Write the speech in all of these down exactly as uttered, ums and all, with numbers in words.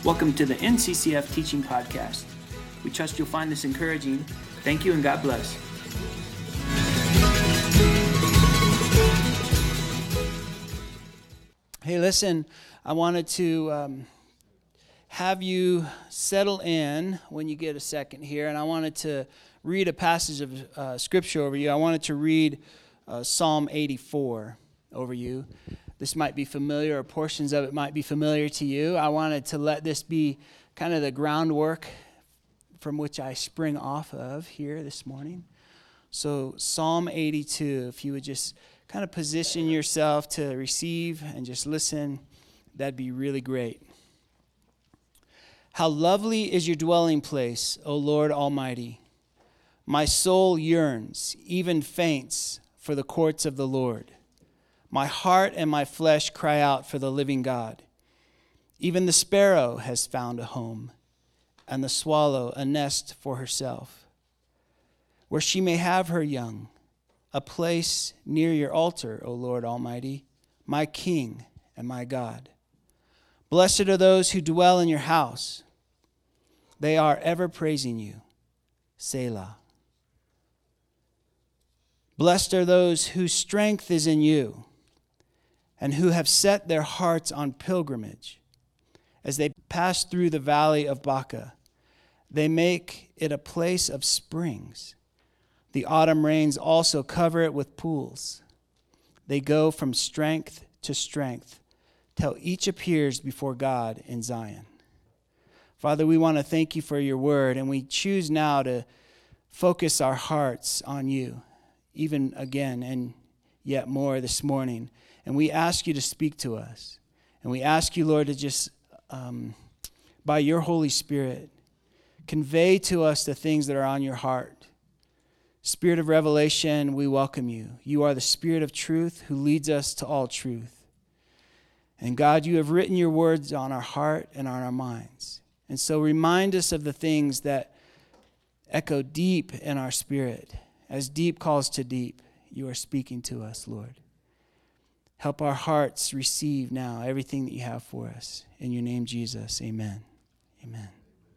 Welcome to the N C C F Teaching Podcast. We trust you'll find this encouraging. Thank you and God bless. Hey, listen, I wanted to um, have you settle in when you get a second here, and I wanted to read a passage of uh, Scripture over you. I wanted to read uh, Psalm eighty-four over you. This might be familiar, or portions of it might be familiar to you. I wanted to let this be kind of the groundwork from which I spring off of here this morning. So Psalm eighty-two, if you would just kind of position yourself to receive and just listen, that'd be really great. How lovely is your dwelling place, O Lord Almighty. My soul yearns, even faints, for the courts of the Lord. My heart and my flesh cry out for the living God. Even the sparrow has found a home, and the swallow a nest for herself, where she may have her young, a place near your altar, O Lord Almighty, my King and my God. Blessed are those who dwell in your house. They are ever praising you. Selah. Blessed are those whose strength is in you, and who have set their hearts on pilgrimage. As they pass through the valley of Baca, they make it a place of springs. The autumn rains also cover it with pools. They go from strength to strength, till each appears before God in Zion. Father, we want to thank you for your word, and we choose now to focus our hearts on you, even again and yet more this morning. And we ask you to speak to us. And we ask you, Lord, to just, um, by your Holy Spirit, convey to us the things that are on your heart. Spirit of revelation, we welcome you. You are the Spirit of truth who leads us to all truth. And God, you have written your words on our heart and on our minds. And so remind us of the things that echo deep in our spirit. As deep calls to deep, you are speaking to us, Lord. Help our hearts receive now everything that you have for us. In your name, Jesus, amen. Amen.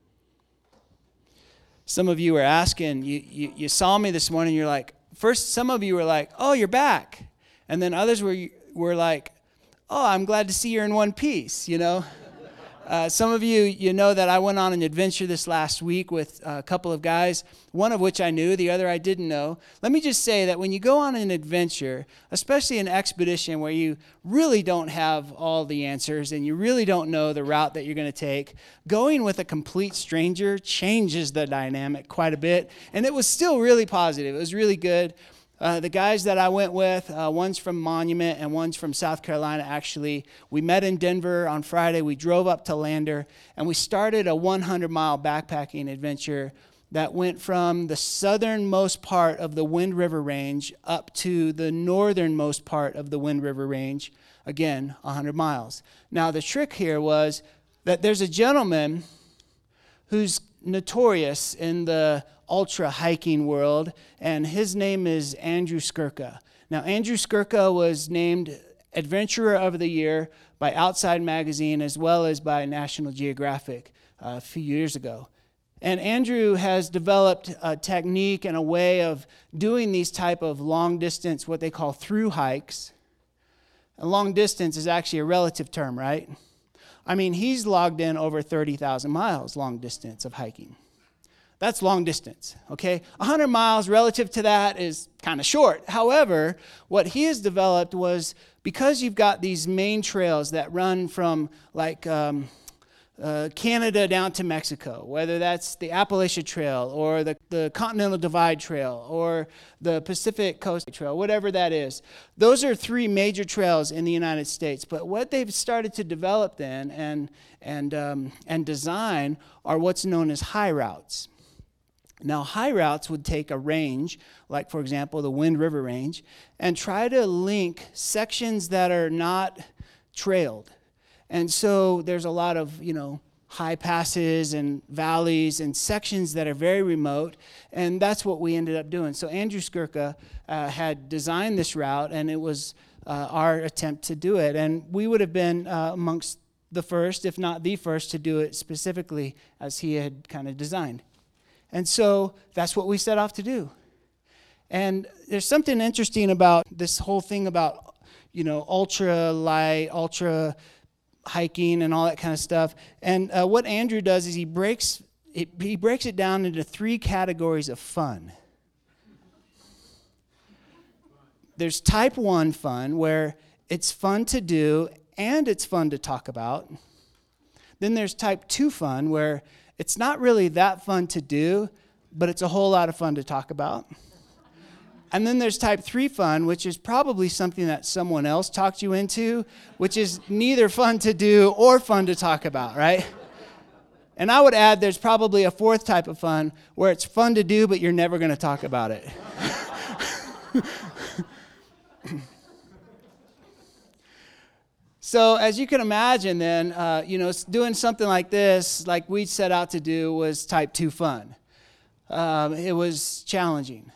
Some of you were asking, you, you, you saw me this morning, you're like, first some of you were like, oh, you're back. And then others were were like, oh, I'm glad to see you're in one piece, you know. Uh, some of you, you know that I went on an adventure this last week with a couple of guys, one of which I knew, the other I didn't know. Let me just say that when you go on an adventure, especially an expedition where you really don't have all the answers and you really don't know the route that you're going to take, going with a complete stranger changes the dynamic quite a bit. And it was still really positive. It was really good. Uh, the guys that I went with, uh, one's from Monument and one's from South Carolina, actually. We met in Denver on Friday. We drove up to Lander, and we started a hundred mile backpacking adventure that went from the southernmost part of the Wind River Range up to the northernmost part of the Wind River Range, again, one hundred miles. Now, the trick here was that there's a gentleman who's notorious in the ultra hiking world, and his name is Andrew Skurka. Now, Andrew Skurka was named Adventurer of the Year by Outside Magazine as well as by National Geographic uh, a few years ago. And Andrew has developed a technique and a way of doing these type of long distance, what they call through hikes. A long distance is actually a relative term, right? I mean, he's logged in over thirty thousand miles long distance of hiking. That's long distance, okay? one hundred miles relative to that is kind of short. However, what he has developed was, because you've got these main trails that run from like um, uh, Canada down to Mexico, whether that's the Appalachia Trail or the, the Continental Divide Trail or the Pacific Coast Trail, whatever that is. Those are three major trails in the United States. But what they've started to develop then and, and, um, and design are what's known as high routes. Now, high routes would take a range, like, for example, the Wind River Range, and try to link sections that are not trailed. And so there's a lot of, you know, high passes and valleys and sections that are very remote, and that's what we ended up doing. So Andrew Skurka uh, had designed this route, and it was uh, our attempt to do it. And we would have been uh, amongst the first, if not the first, to do it specifically as he had kind of designed. And so that's what we set off to do. And there's something interesting about this whole thing about, you know, ultra light, ultra hiking and all that kind of stuff. And uh, what Andrew does is he breaks it, he breaks it down into three categories of fun. There's type one fun, where it's fun to do and it's fun to talk about. Then there's type two fun, where it's not really that fun to do, but it's a whole lot of fun to talk about. And then there's type three fun, which is probably something that someone else talked you into, which is neither fun to do or fun to talk about, right? And I would add there's probably a fourth type of fun where it's fun to do, but you're never going to talk about it. So as you can imagine then, uh, you know, doing something like this, like we set out to do, was type two fun. Um, it was challenging.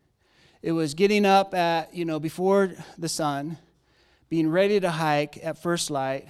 It was getting up at, you know, before the sun, being ready to hike at first light,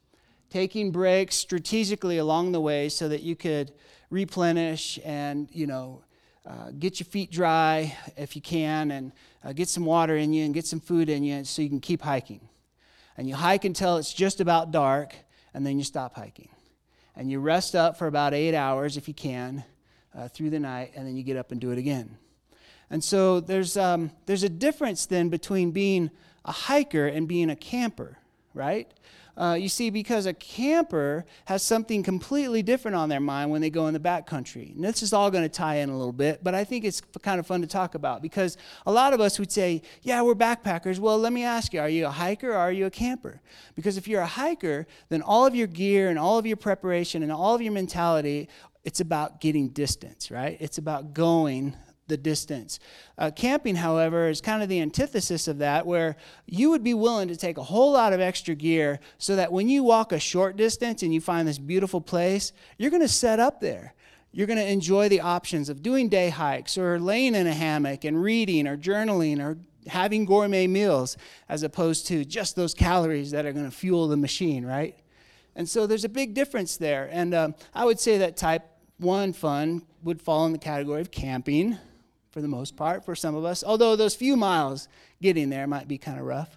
taking breaks strategically along the way so that you could replenish and, you know, uh, get your feet dry if you can, and uh, get some water in you and get some food in you so you can keep hiking. And you hike until it's just about dark, and then you stop hiking. And you rest up for about eight hours if you can uh, through the night, and then you get up and do it again. And so there's um, there's a difference then between being a hiker and being a camper, right? Uh, you see, because a camper has something completely different on their mind when they go in the backcountry. And this is all going to tie in a little bit, but I think it's kind of fun to talk about, because a lot of us would say, yeah, we're backpackers. Well, let me ask you, are you a hiker or are you a camper? Because if you're a hiker, then all of your gear and all of your preparation and all of your mentality, it's about getting distance, right? It's about going the distance. Uh, camping, however, is kind of the antithesis of that, where you would be willing to take a whole lot of extra gear so that when you walk a short distance and you find this beautiful place, you're going to set up there. You're going to enjoy the options of doing day hikes or laying in a hammock and reading or journaling or having gourmet meals, as opposed to just those calories that are going to fuel the machine, right? And so there's a big difference there. And um, I would say that type one fun would fall in the category of camping, for the most part, for some of us, although those few miles getting there might be kind of rough.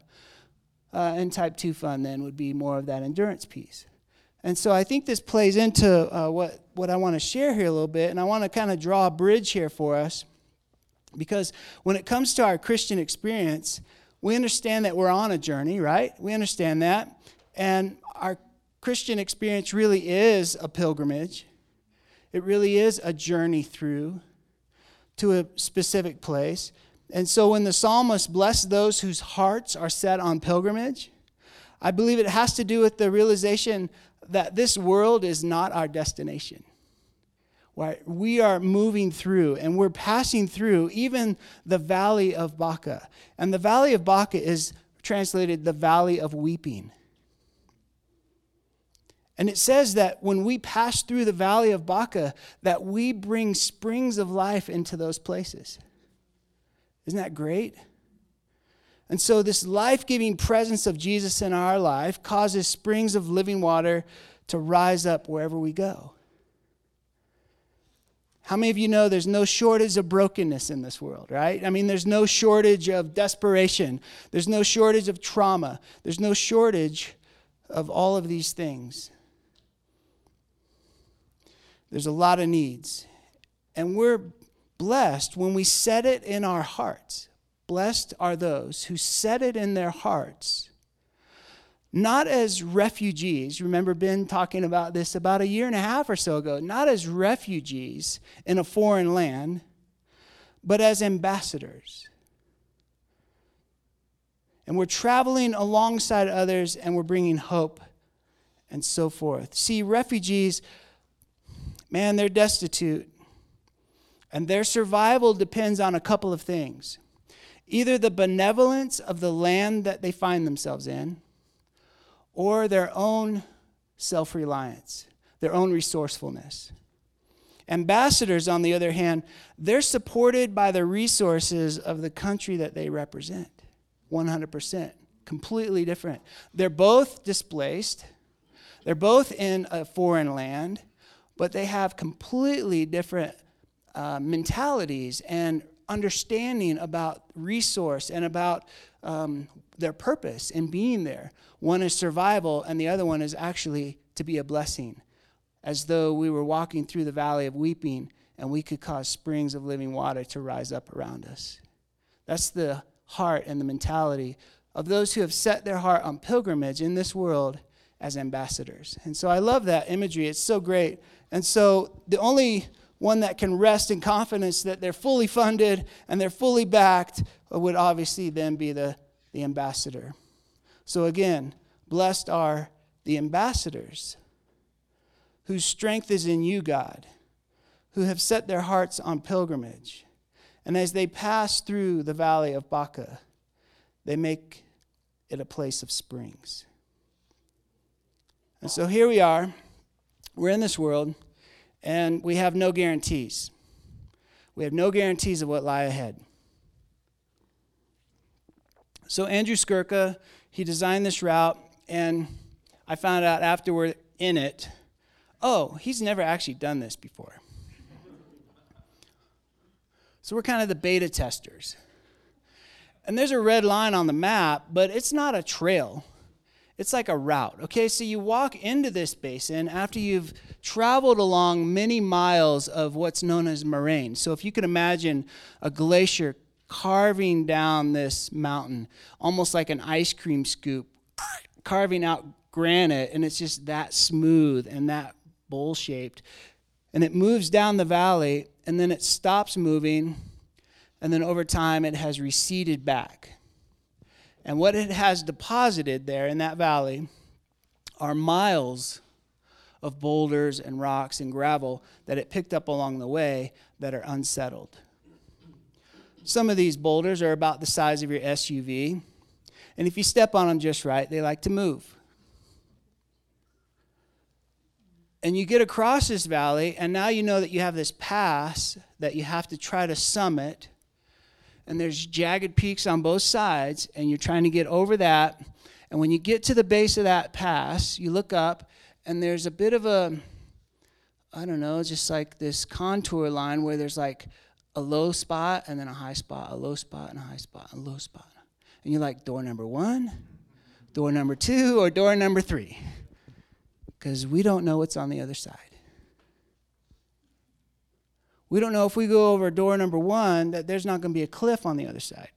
Uh, and type two fun then would be more of that endurance piece. And so I think this plays into uh, what, what I want to share here a little bit, and I want to kind of draw a bridge here for us, because when it comes to our Christian experience, we understand that we're on a journey, right? We understand that. And our Christian experience really is a pilgrimage. It really is a journey through to a specific place. And so when the psalmist blessed those whose hearts are set on pilgrimage, I believe it has to do with the realization that this world is not our destination. Right? We are moving through, and we're passing through even the valley of Baca. And the valley of Baca is translated the valley of weeping. And it says that when we pass through the valley of Baca, that we bring springs of life into those places. Isn't that great? And so this life-giving presence of Jesus in our life causes springs of living water to rise up wherever we go. How many of you know there's no shortage of brokenness in this world, right? I mean, there's no shortage of desperation. There's no shortage of trauma. There's no shortage of all of these things. There's a lot of needs. And we're blessed when we set it in our hearts. Blessed are those who set it in their hearts, not as refugees. Remember Ben talking about this about a year and a half or so ago. Not as refugees in a foreign land, but as ambassadors. And we're traveling alongside others, and we're bringing hope and so forth. See, refugees, man, they're destitute. And their survival depends on a couple of things. Either the benevolence of the land that they find themselves in, or their own self-reliance, their own resourcefulness. Ambassadors, on the other hand, they're supported by the resources of the country that they represent. one hundred percent. Completely different. They're both displaced. They're both in a foreign land, but they have completely different uh, mentalities and understanding about resource and about um, their purpose in being there. One is survival, and the other one is actually to be a blessing, as though we were walking through the valley of weeping and we could cause springs of living water to rise up around us. That's the heart and the mentality of those who have set their heart on pilgrimage in this world as ambassadors. And so I love that imagery. It's so great. And so the only one that can rest in confidence that they're fully funded and they're fully backed would obviously then be the, the ambassador. So again, blessed are the ambassadors whose strength is in you, God, who have set their hearts on pilgrimage. And as they pass through the valley of Baca, they make it a place of springs. And so here we are. We're in this world, and we have no guarantees. We have no guarantees of what lie ahead. So Andrew Skirka, he designed this route, and I found out after we're in it, oh, he's never actually done this before. So we're kind of the beta testers. And there's a red line on the map, but it's not a trail. It's like a route, okay? So you walk into this basin after you've traveled along many miles of what's known as moraine. So if you could imagine a glacier carving down this mountain, almost like an ice cream scoop, carving out granite, and it's just that smooth and that bowl-shaped. And it moves down the valley, and then it stops moving, and then over time it has receded back. And what it has deposited there in that valley are miles of boulders and rocks and gravel that it picked up along the way that are unsettled. Some of these boulders are about the size of your S U V, and if you step on them just right, they like to move. And you get across this valley, and now you know that you have this pass that you have to try to summit, and there's jagged peaks on both sides, and you're trying to get over that. And when you get to the base of that pass, you look up, and there's a bit of a, I don't know, just like this contour line where there's like a low spot and then a high spot, a low spot and a high spot, a low spot. And you're like, door number one, door number two, or door number three? Because we don't know what's on the other side. We don't know if we go over door number one that there's not going to be a cliff on the other side.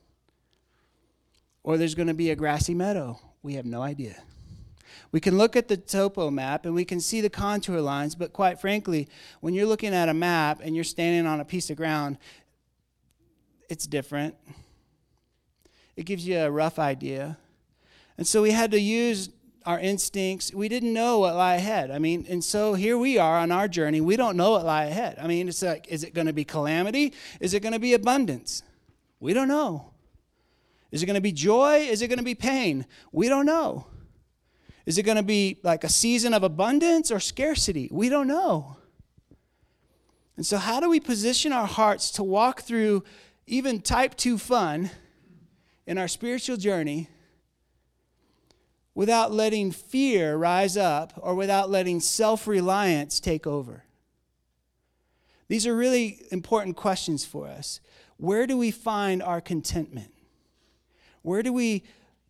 Or there's going to be a grassy meadow. We have no idea. We can look at the topo map and we can see the contour lines, but quite frankly, when you're looking at a map and you're standing on a piece of ground, it's different. It gives you a rough idea. And so we had to use our instincts. We didn't know what lay ahead. I mean, and so here we are on our journey. We don't know what lay ahead. I mean, it's like, is it going to be calamity? Is it going to be abundance? We don't know. Is it going to be joy? Is it going to be pain? We don't know. Is it going to be like a season of abundance or scarcity? We don't know. And so how do we position our hearts to walk through even type two fun in our spiritual journey without letting fear rise up or without letting self-reliance take over? These are really important questions for us. Where do we find our contentment? Where do we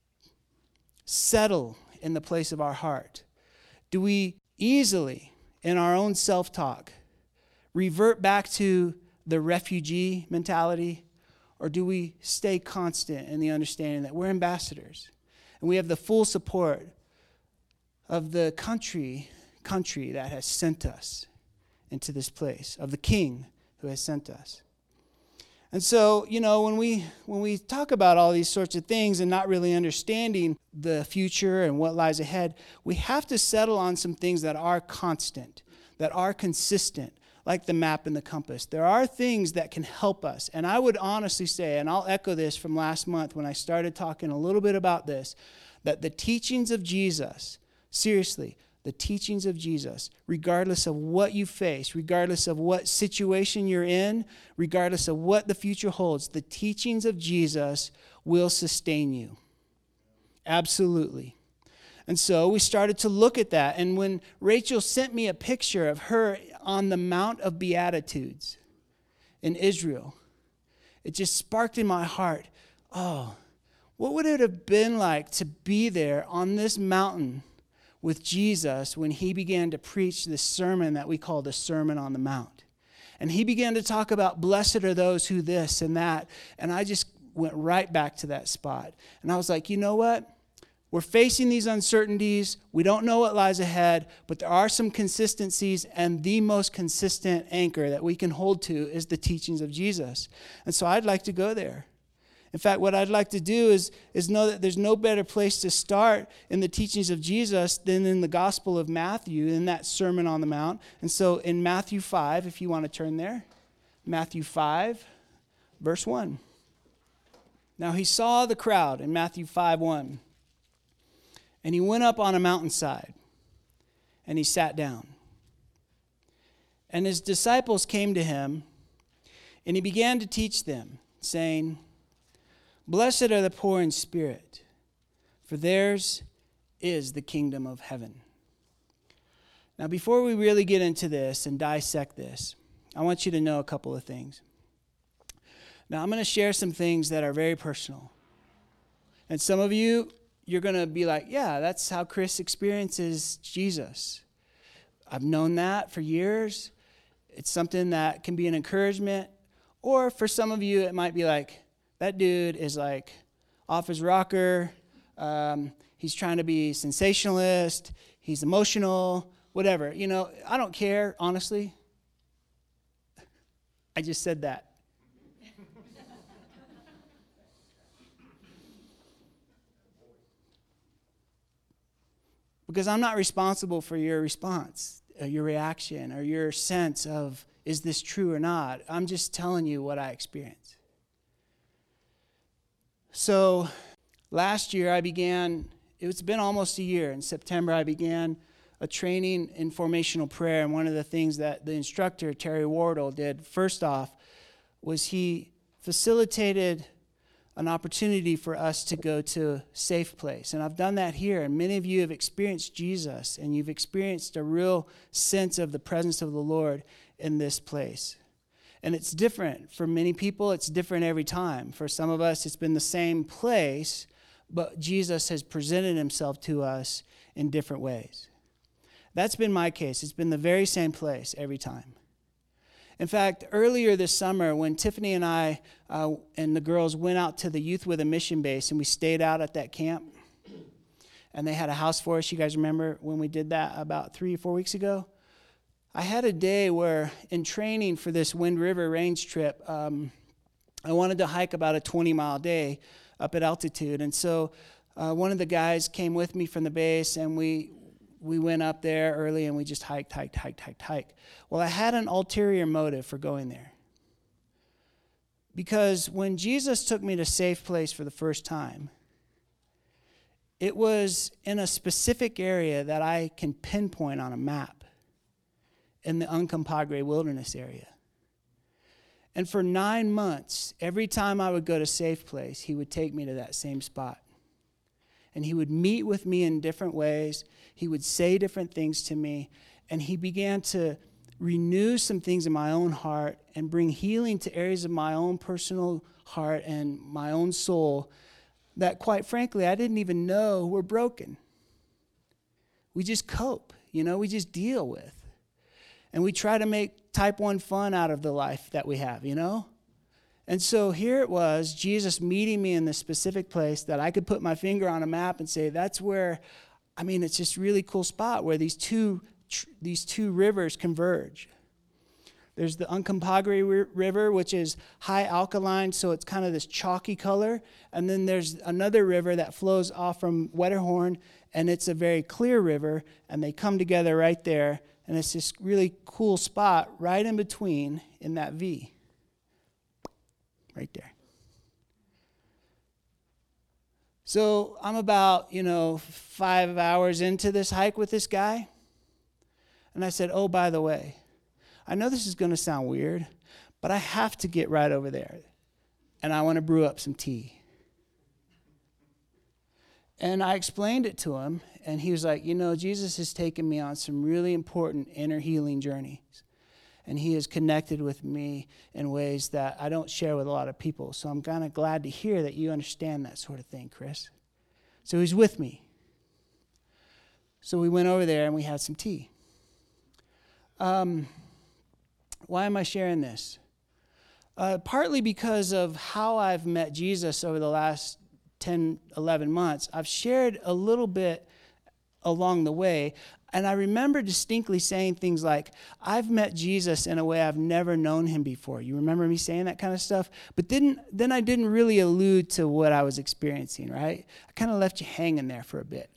settle in the place of our heart? Do we easily, in our own self-talk, revert back to the refugee mentality? Or do we stay constant in the understanding that we're ambassadors? And we have the full support of the country, country that has sent us into this place, of the King who has sent us. And so, you know, when we when we talk about all these sorts of things and not really understanding the future and what lies ahead, we have to settle on some things that are constant, that are consistent, like the map and the compass. There are things that can help us. And I would honestly say, and I'll echo this from last month when I started talking a little bit about this, that the teachings of Jesus, seriously, the teachings of Jesus, regardless of what you face, regardless of what situation you're in, regardless of what the future holds, the teachings of Jesus will sustain you. Absolutely. And so we started to look at that. And when Rachel sent me a picture of her on the Mount of Beatitudes in Israel, it just sparked in my heart, oh, what would it have been like to be there on this mountain with Jesus when he began to preach this sermon that we call the Sermon on the Mount? And he began to talk about blessed are those who this and that. And I just went right back to that spot. And I was like, you know what? We're facing these uncertainties. We don't know what lies ahead, but there are some consistencies, and the most consistent anchor that we can hold to is the teachings of Jesus. And so I'd like to go there. In fact, what I'd like to do is, is know that there's no better place to start in the teachings of Jesus than in the Gospel of Matthew, in that Sermon on the Mount. And so in Matthew five, if you want to turn there, Matthew five, verse one. Now he saw the crowd in Matthew five one, and he went up on a mountainside, and he sat down. And his disciples came to him, and he began to teach them, saying, Blessed are the poor in spirit, for theirs is the kingdom of heaven. Now, before we really get into this and dissect this, I want you to know a couple of things. Now, I'm going to share some things that are very personal. And some of you, you're going to be like, yeah, that's how Chris experiences Jesus. I've known that for years. It's something that can be an encouragement. Or for some of you, it might be like, that dude is like off his rocker. Um, he's trying to be sensationalist. He's emotional, whatever. You know, I don't care, honestly. I just said that. Because I'm not responsible for your response, or your reaction, or your sense of, is this true or not? I'm just telling you what I experienced. So last year I began, it's been almost a year. In September I began a training in formational prayer. And one of the things that the instructor, Terry Wardle, did first off was he facilitated an opportunity for us to go to a safe place. And I've done that here. And many of you have experienced Jesus, and you've experienced a real sense of the presence of the Lord in this place. And it's different. For many people, it's different every time. For some of us, it's been the same place, but Jesus has presented himself to us in different ways. That's been my case. It's been the very same place every time. In fact, earlier this summer, when Tiffany and I uh, and the girls went out to the Youth with a Mission base, and we stayed out at that camp, and they had a house for us. You guys remember when we did that about three or four weeks ago? I had a day where, in training for this Wind River range trip, um, I wanted to hike about a twenty-mile day up at altitude. And so uh, one of the guys came with me from the base, and we we went up there early, and we just hiked, hiked, hiked, hiked, hiked. Well, I had an ulterior motive for going there. Because when Jesus took me to Safe Place for the first time, it was in a specific area that I can pinpoint on a map. In the Uncompahgre Wilderness area. And for nine months, every time I would go to Safe Place, he would take me to that same spot. And he would meet with me in different ways. He would say different things to me. And he began to renew some things in my own heart and bring healing to areas of my own personal heart and my own soul that, quite frankly, I didn't even know were broken. We just cope, you know, we just deal with. And we try to make type one fun out of the life that we have, you know? And so here it was, Jesus meeting me in this specific place that I could put my finger on a map and say, that's where, I mean, it's just really cool spot where these two these two rivers converge. There's the Uncompahgre River, which is high alkaline, so it's kind of this chalky color. And then there's another river that flows off from Wetterhorn, and it's a very clear river, and they come together right there. And it's this really cool spot right in between in that V. Right there. So I'm about, you know, five hours into this hike with this guy. And I said, oh, by the way, I know this is going to sound weird, but I have to get right over there. And I want to brew up some tea. And I explained it to him, and he was like, you know, Jesus has taken me on some really important inner healing journeys. And he has connected with me in ways that I don't share with a lot of people. So I'm kind of glad to hear that you understand that sort of thing, Chris. So he's with me. So we went over there and we had some tea. Um, why am I sharing this? Uh, partly because of how I've met Jesus over the last ten, eleven months. I've shared a little bit along the way. And I remember distinctly saying things like, I've met Jesus in a way I've never known him before. You remember me saying that kind of stuff? But didn't, then I didn't really allude to what I was experiencing, right? I kind of left you hanging there for a bit.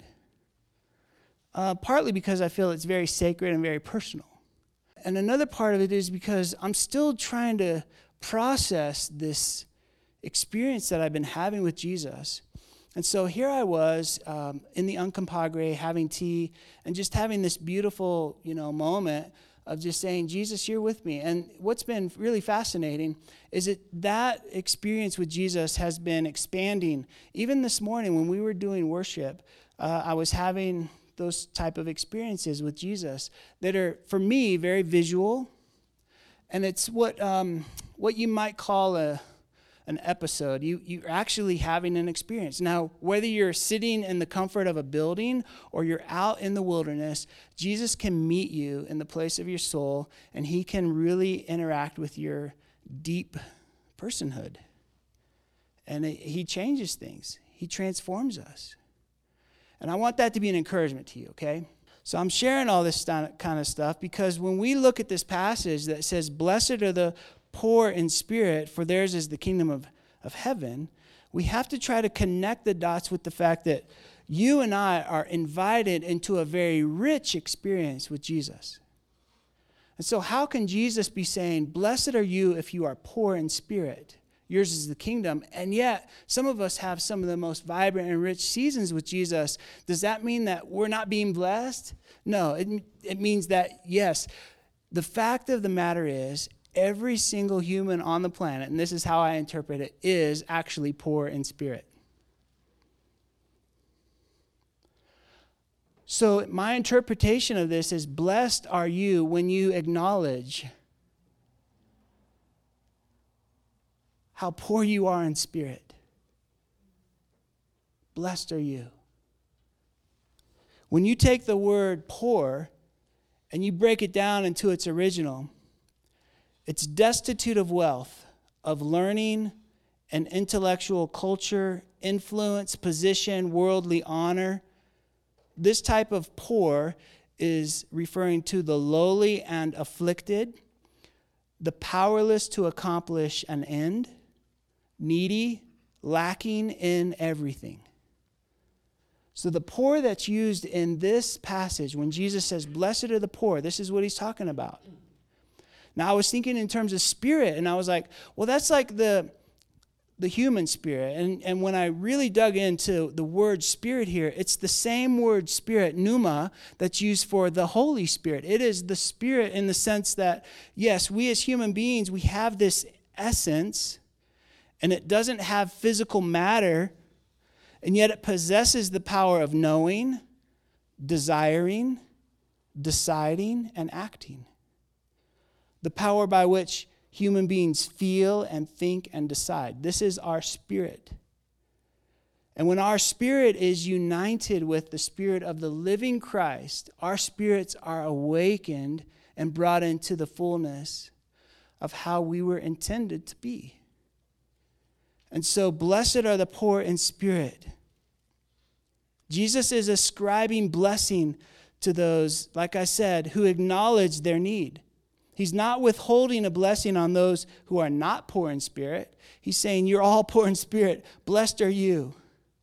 Uh, partly because I feel it's very sacred and very personal. And another part of it is because I'm still trying to process this experience that I've been having with Jesus. And so here I was um, in the Uncompahgre having tea and just having this beautiful, you know, moment of just saying, Jesus, you're with me. And what's been really fascinating is that that experience with Jesus has been expanding. Even this morning when we were doing worship, uh, I was having those type of experiences with Jesus that are, for me, very visual. And it's what um, what you might call a an episode. You, you're actually having an experience. Now, whether you're sitting in the comfort of a building or you're out in the wilderness, Jesus can meet you in the place of your soul, and he can really interact with your deep personhood. And it, he changes things. He transforms us. And I want that to be an encouragement to you, okay? So I'm sharing all this kind of stuff because when we look at this passage that says, blessed are the poor in spirit, for theirs is the kingdom of, of heaven, we have to try to connect the dots with the fact that you and I are invited into a very rich experience with Jesus. And so how can Jesus be saying, blessed are you if you are poor in spirit? Yours is the kingdom. And yet, some of us have some of the most vibrant and rich seasons with Jesus. Does that mean that we're not being blessed? No, it, it means that, yes, the fact of the matter is, every single human on the planet, and this is how I interpret it, is actually poor in spirit. So my interpretation of this is, blessed are you when you acknowledge how poor you are in spirit. Blessed are you. When you take the word poor and you break it down into its original, it's destitute of wealth, of learning and intellectual culture, influence, position, worldly honor. This type of poor is referring to the lowly and afflicted, the powerless to accomplish an end, needy, lacking in everything. So the poor that's used in this passage, when Jesus says, blessed are the poor, this is what he's talking about. Now, I was thinking in terms of spirit, and I was like, well, that's like the, the human spirit. And, and when I really dug into the word spirit here, it's the same word spirit, pneuma, that's used for the Holy Spirit. It is the spirit in the sense that, yes, we as human beings, we have this essence, and it doesn't have physical matter, and yet it possesses the power of knowing, desiring, deciding, and acting. The power by which human beings feel and think and decide. This is our spirit. And when our spirit is united with the spirit of the living Christ, our spirits are awakened and brought into the fullness of how we were intended to be. And so, blessed are the poor in spirit. Jesus is ascribing blessing to those, like I said, who acknowledge their need. He's not withholding a blessing on those who are not poor in spirit. He's saying, you're all poor in spirit. Blessed are you.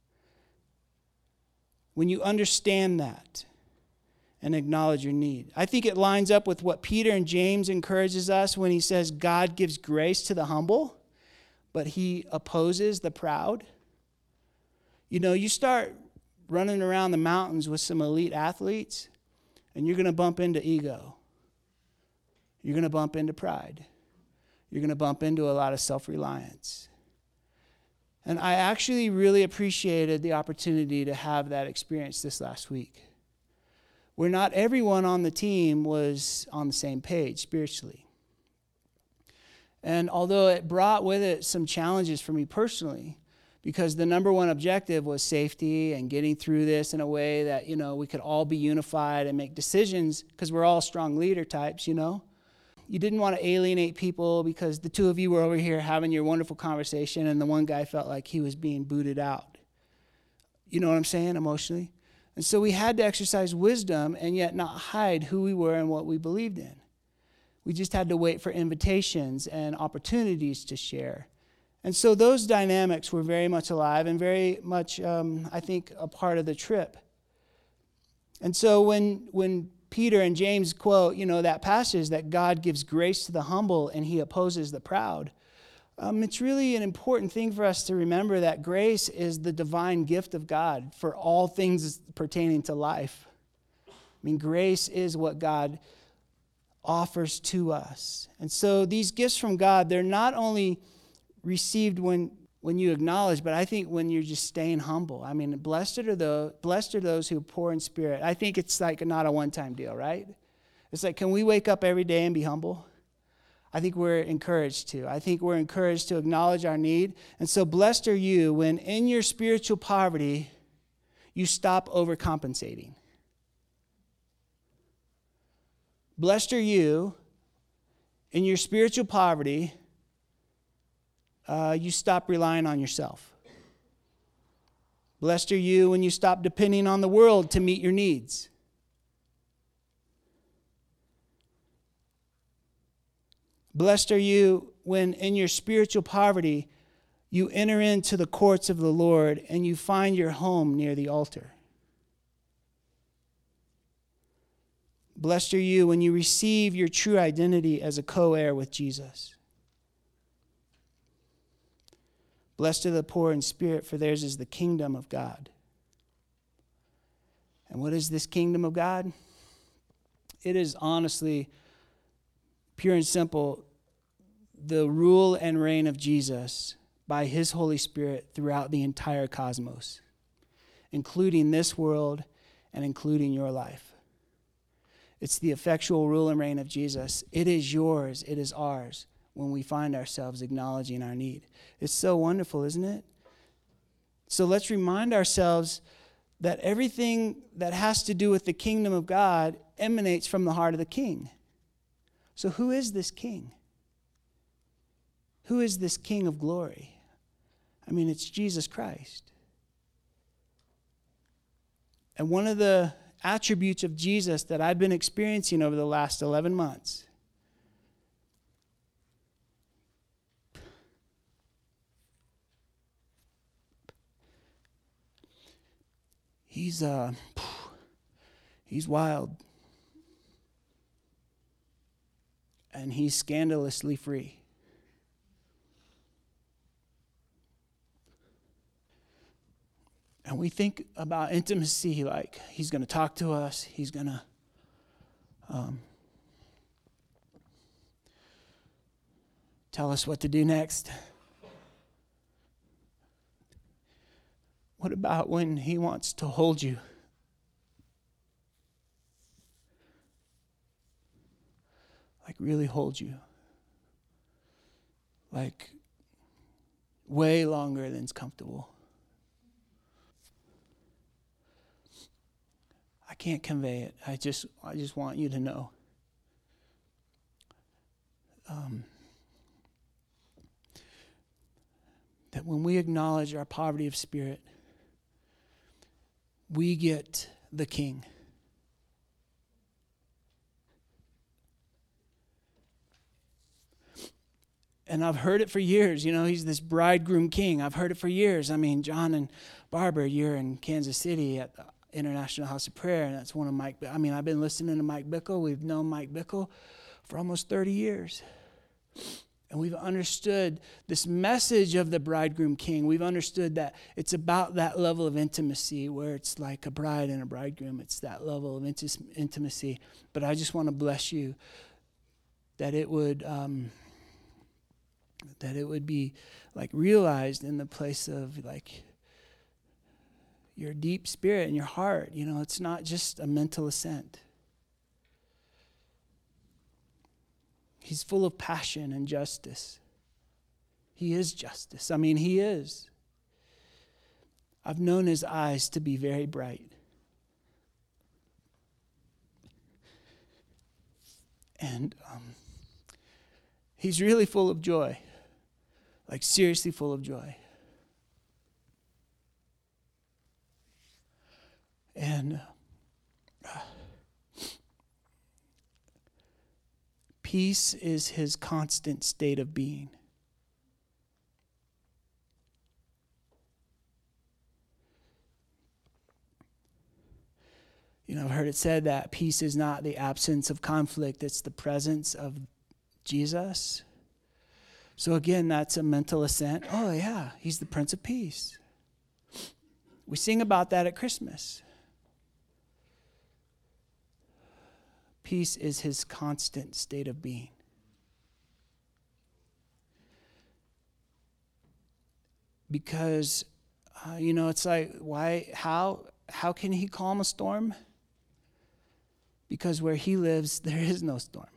When you understand that and acknowledge your need. I think it lines up with what Peter and James encourages us when he says, God gives grace to the humble, but he opposes the proud. You know, you start running around the mountains with some elite athletes, and you're going to bump into ego. You're going to bump into pride. You're going to bump into a lot of self-reliance. And I actually really appreciated the opportunity to have that experience this last week, where not everyone on the team was on the same page spiritually. And although it brought with it some challenges for me personally, because the number one objective was safety and getting through this in a way that, you know, we could all be unified and make decisions, because we're all strong leader types, you know. You didn't want to alienate people because the two of you were over here having your wonderful conversation and the one guy felt like he was being booted out. You know what I'm saying, emotionally? And so we had to exercise wisdom and yet not hide who we were and what we believed in. We just had to wait for invitations and opportunities to share. And so those dynamics were very much alive and very much, um, I think, a part of the trip. And so when when Peter and James quote, you know, that passage that God gives grace to the humble and he opposes the proud, um, it's really an important thing for us to remember that grace is the divine gift of God for all things pertaining to life. I mean, grace is what God offers to us. And so these gifts from God, they're not only received when when you acknowledge, but I think when you're just staying humble. I mean, blessed are those, blessed are those who are poor in spirit. I think it's like not a one-time deal, right? It's like, can we wake up every day and be humble? I think we're encouraged to. I think we're encouraged to acknowledge our need. And so blessed are you when in your spiritual poverty, you stop overcompensating. Blessed are you in your spiritual poverty, Uh, you stop relying on yourself. Blessed are you when you stop depending on the world to meet your needs. Blessed are you when in your spiritual poverty you enter into the courts of the Lord and you find your home near the altar. Blessed are you when you receive your true identity as a co-heir with Jesus. Blessed are the poor in spirit, for theirs is the kingdom of God. And what is this kingdom of God? It is honestly, pure and simple, the rule and reign of Jesus by his Holy Spirit throughout the entire cosmos, including this world and including your life. It's the effectual rule and reign of Jesus. It is yours. It is ours. When we find ourselves acknowledging our need. It's so wonderful, isn't it? So let's remind ourselves that everything that has to do with the kingdom of God emanates from the heart of the King. So who is this King? Who is this King of glory? I mean, it's Jesus Christ. And one of the attributes of Jesus that I've been experiencing over the last eleven months He's uh, he's wild. And he's scandalously free. And we think about intimacy like he's going to talk to us. He's going to um, tell us what to do next. What about when he wants to hold you? Like really hold you. Like way longer than's comfortable. I can't convey it. I just I just want you to know. Um, that when we acknowledge our poverty of spirit, we get the King. And I've heard it for years. You know, he's this bridegroom king. I've heard it for years. I mean, John and Barbara, you're in Kansas City at the International House of Prayer, and that's one of Mike. I mean, I've been listening to Mike Bickle. We've known Mike Bickle for almost thirty years. And we've understood this message of the bridegroom king. We've understood that it's about that level of intimacy where it's like a bride and a bridegroom. It's that level of inti- intimacy. But I just want to bless you that it would um, that it would be like realized in the place of like your deep spirit and your heart. You know, it's not just a mental assent. He's full of passion and justice. He is justice. I mean, he is. I've known his eyes to be very bright. And um, he's really full of joy. Like seriously full of joy. And uh, peace is his constant state of being. You know, I've heard it said that peace is not the absence of conflict, it's the presence of Jesus. So again, that's a mental assent. Oh yeah, he's the Prince of Peace. We sing about that at Christmas. Peace is his constant state of being. Because, uh, you know, it's like, why, how, how can he calm a storm? Because where he lives, there is no storm.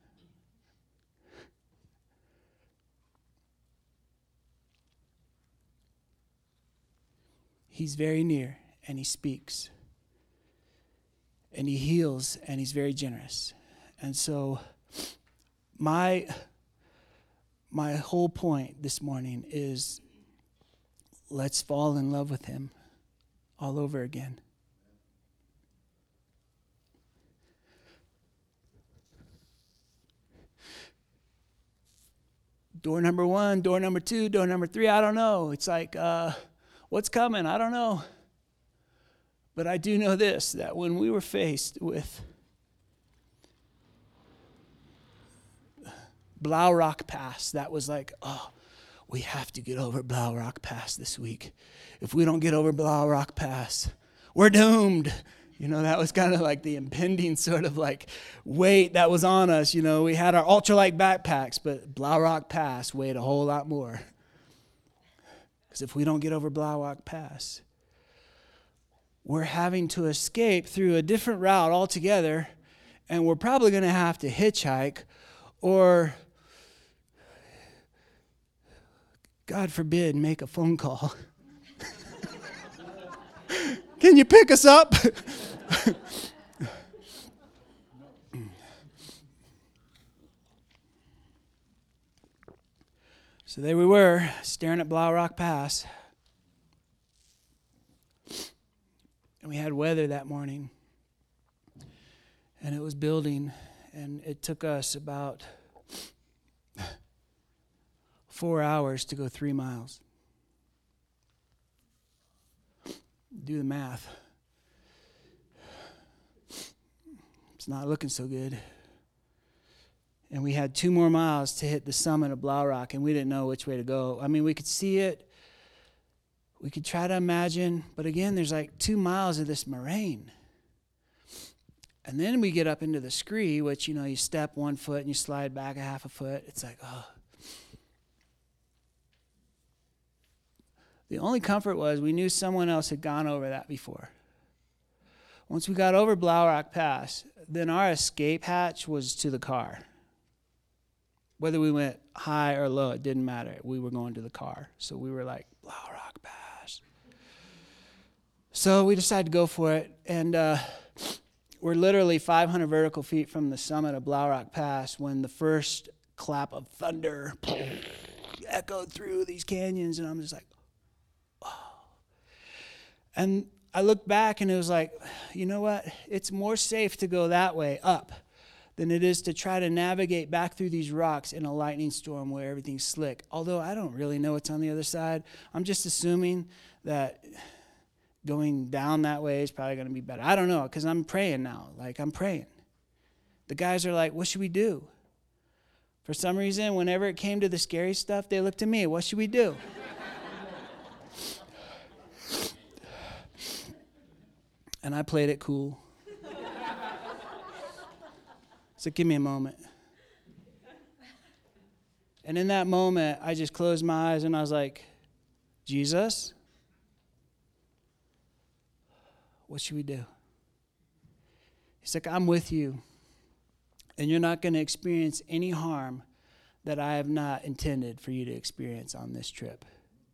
He's very near, and he speaks. And he heals, and he's very generous. And so my, my whole point this morning is let's fall in love with him all over again. Door number one, door number two, door number three, I don't know. It's like, uh, what's coming? I don't know. But I do know this, that when we were faced with Blau Rock Pass, that was like, oh, we have to get over Blau Rock Pass this week. If we don't get over Blau Rock Pass, we're doomed. You know, that was kind of like the impending sort of like weight that was on us. You know, we had our ultralight backpacks, but Blau Rock Pass weighed a whole lot more. Because if we don't get over Blau Rock Pass, we're having to escape through a different route altogether, and we're probably going to have to hitchhike or, God forbid, make a phone call. Can you pick us up? So there we were, staring at Blau Rock Pass. And we had weather that morning. And it was building. And it took us about four hours to go three miles. Do the math. It's not looking so good. And we had two more miles to hit the summit of Blau Rock, and we didn't know which way to go. I mean, we could see it. We could try to imagine, but again, there's like two miles of this moraine. And then we get up into the scree, which, you know, you step one foot and you slide back a half a foot. It's like, oh. The only comfort was we knew someone else had gone over that before. Once we got over Blau Rock Pass, then our escape hatch was to the car. Whether we went high or low, it didn't matter. We were going to the car. So we were like, Blau Rock Pass. So we decided to go for it. And uh, we're literally five hundred vertical feet from the summit of Blau Rock Pass when the first clap of thunder echoed through these canyons. And I'm just like, oh. And I looked back and it was like, you know what? It's more safe to go that way up than it is to try to navigate back through these rocks in a lightning storm where everything's slick. Although I don't really know what's on the other side. I'm just assuming that going down that way is probably going to be better. I don't know, because I'm praying now. Like, I'm praying. The guys are like, what should we do? For some reason, whenever it came to the scary stuff, they looked at me. What should we do? And I played it cool. So give me a moment. And in that moment, I just closed my eyes and I was like, Jesus, what should we do? He's like, I'm with you, and you're not going to experience any harm that I have not intended for you to experience on this trip.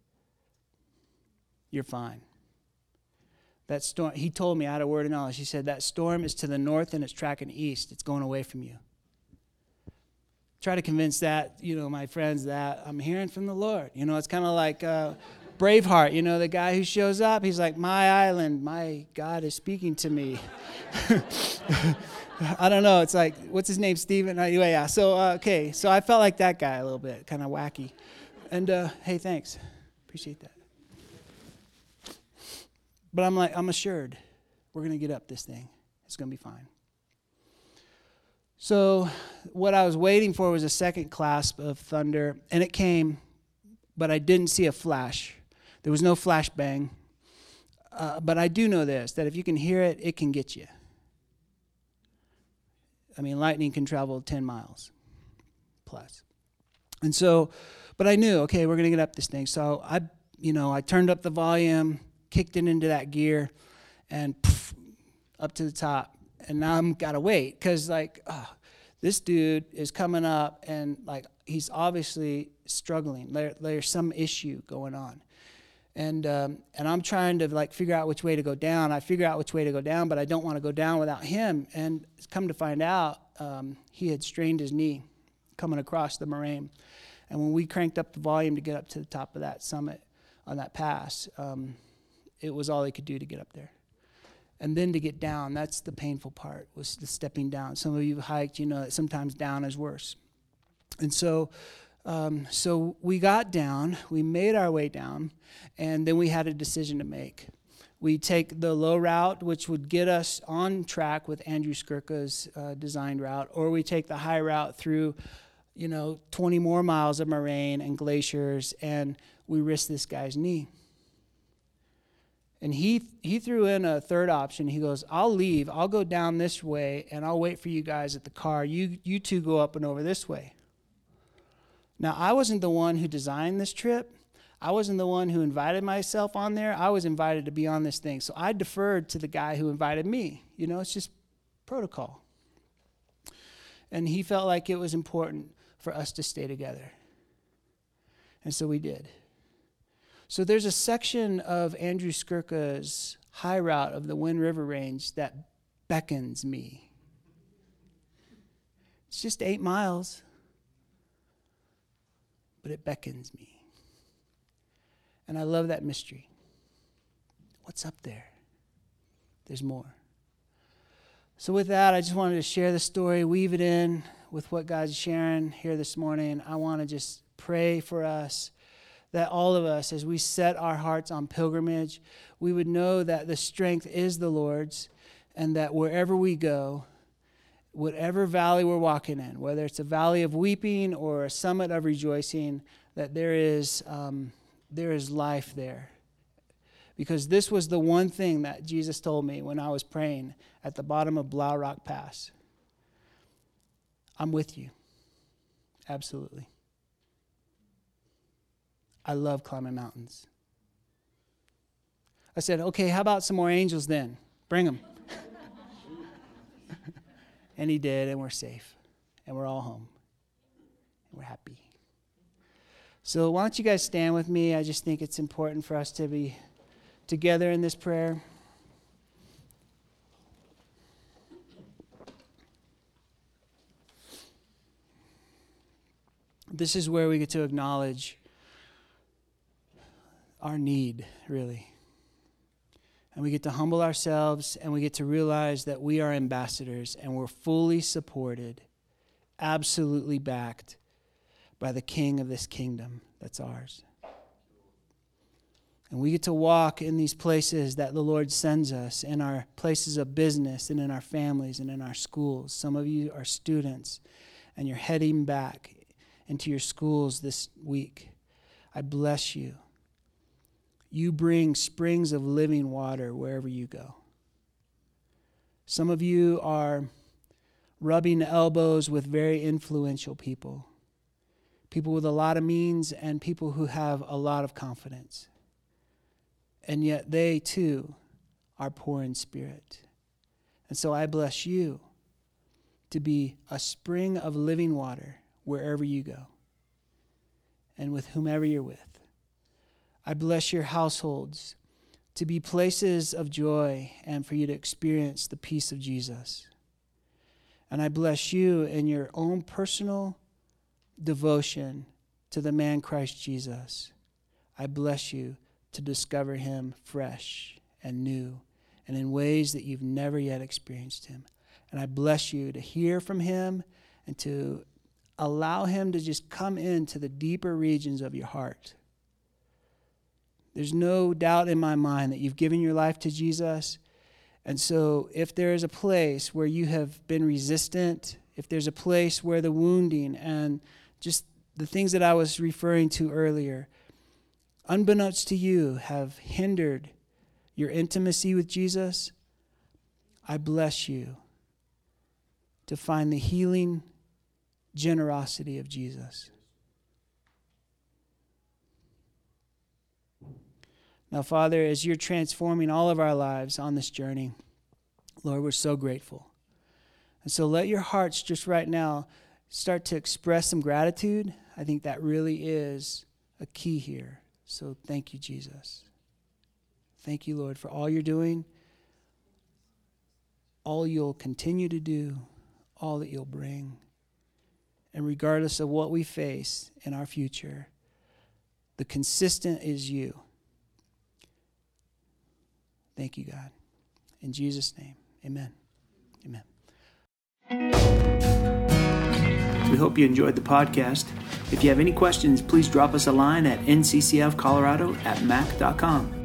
You're fine. That storm, he told me, I had a word of knowledge. He said, that storm is to the north and it's tracking east. It's going away from you. Try to convince that, you know, my friends that I'm hearing from the Lord. You know, it's kind of like uh, Braveheart, you know, the guy who shows up, he's like, my island, my God is speaking to me. I don't know. It's like, what's his name, Stephen? Anyway, yeah. So, uh, okay. So I felt like that guy a little bit, kind of wacky. And, uh, hey, thanks. Appreciate that. But I'm like, I'm assured we're going to get up this thing. It's going to be fine. So what I was waiting for was a second clasp of thunder, and it came, but I didn't see a flash. There was no flash bang. Uh, but I do know this, that if you can hear it, it can get you. I mean, lightning can travel ten miles plus. And so, but I knew, okay, we're going to get up this thing. So I, you know, I turned up the volume, kicked it into that gear, and poof, up to the top. And now I'm got to wait because, like, oh, this dude is coming up and, like, he's obviously struggling. There, there's some issue going on. And um, and I'm trying to, like, figure out which way to go down. I figure out which way to go down, but I don't want to go down without him. And come to find out, um, he had strained his knee coming across the moraine. And when we cranked up the volume to get up to the top of that summit on that pass, um, it was all he could do to get up there. And then to get down, that's the painful part, was the stepping down. Some of you have hiked, you know that sometimes down is worse. And so um, so we got down, we made our way down, and then we had a decision to make. We take the low route, which would get us on track with Andrew Skirka's uh, designed route, or we take the high route through, you know, twenty more miles of moraine and glaciers, and we risk this guy's knee. And he he threw in a third option. He goes, I'll leave. I'll go down this way, and I'll wait for you guys at the car. You you two go up and over this way. Now, I wasn't the one who designed this trip. I wasn't the one who invited myself on there. I was invited to be on this thing. So I deferred to the guy who invited me. You know, it's just protocol. And he felt like it was important for us to stay together. And so we did. So there's a section of Andrew Skirka's high route of the Wind River Range that beckons me. It's just eight miles, but it beckons me. And I love that mystery. What's up there? There's more. So with that, I just wanted to share the story, weave it in with what God's sharing here this morning. I want to just pray for us, that all of us, as we set our hearts on pilgrimage, we would know that the strength is the Lord's, and that wherever we go, whatever valley we're walking in, whether it's a valley of weeping or a summit of rejoicing, that there is um, there is life there. Because this was the one thing that Jesus told me when I was praying at the bottom of Blau Rock Pass. I'm with you. Absolutely. I love climbing mountains. I said, okay, how about some more angels then? Bring them. And he did, and we're safe. And we're all home. And we're happy. So why don't you guys stand with me? I just think it's important for us to be together in this prayer. This is where we get to acknowledge our need, really. And we get to humble ourselves, and we get to realize that we are ambassadors, and we're fully supported, absolutely backed by the King of this kingdom that's ours. And we get to walk in these places that the Lord sends us, in our places of business and in our families and in our schools. Some of you are students, and you're heading back into your schools this week. I bless you. You bring springs of living water wherever you go. Some of you are rubbing elbows with very influential people, people with a lot of means and people who have a lot of confidence. And yet they too are poor in spirit. And so I bless you to be a spring of living water wherever you go and with whomever you're with. I bless your households to be places of joy and for you to experience the peace of Jesus. And I bless you in your own personal devotion to the man Christ Jesus. I bless you to discover him fresh and new and in ways that you've never yet experienced him. And I bless you to hear from him and to allow him to just come into the deeper regions of your heart. There's no doubt in my mind that you've given your life to Jesus. And so if there is a place where you have been resistant, if there's a place where the wounding and just the things that I was referring to earlier, unbeknownst to you, have hindered your intimacy with Jesus, I bless you to find the healing generosity of Jesus. Now, Father, as you're transforming all of our lives on this journey, Lord, we're so grateful. And so let your hearts just right now start to express some gratitude. I think that really is a key here. So thank you, Jesus. Thank you, Lord, for all you're doing, all you'll continue to do, all that you'll bring. And regardless of what we face in our future, the consistent is you. Thank you, God. In Jesus' name, amen. Amen. We hope you enjoyed the podcast. If you have any questions, please drop us a line at n c c f colorado at mac dot com.